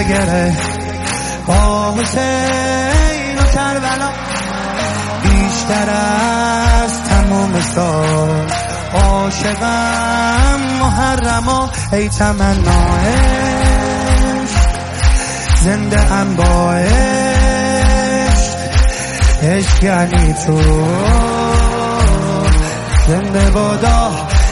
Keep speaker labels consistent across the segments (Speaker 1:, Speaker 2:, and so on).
Speaker 1: گره گره با حسین و کربلا بیشتر از تمام سال عاشقم محرما ای تمنایش زنده ام با عشق یعنی تو زنده بادا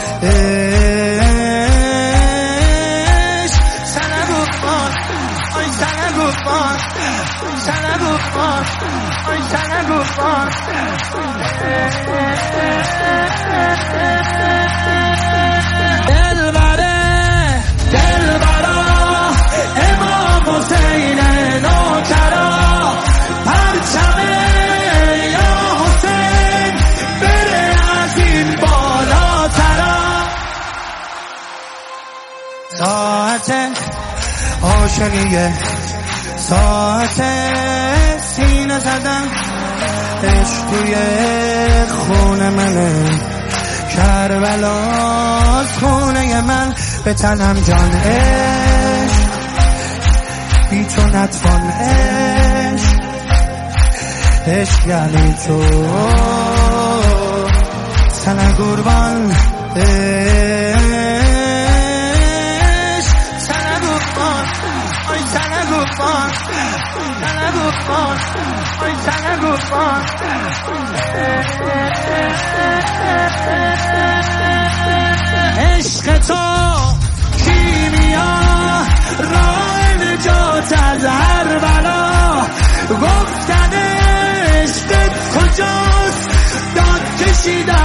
Speaker 1: دلبرا امام حسین نوکرا پرچم یا حسین بره از این بالاترا ساعت عاشقیه ساعت سینه زدن عشق توی خونه منه کربلا's خونه من به تنم جان عشق بی تو نتوان عشق یعنی تو سنه قربان عشق تو کیمیا راه نجات از هر بلا گفتن عشقت کجاست داد کشیدن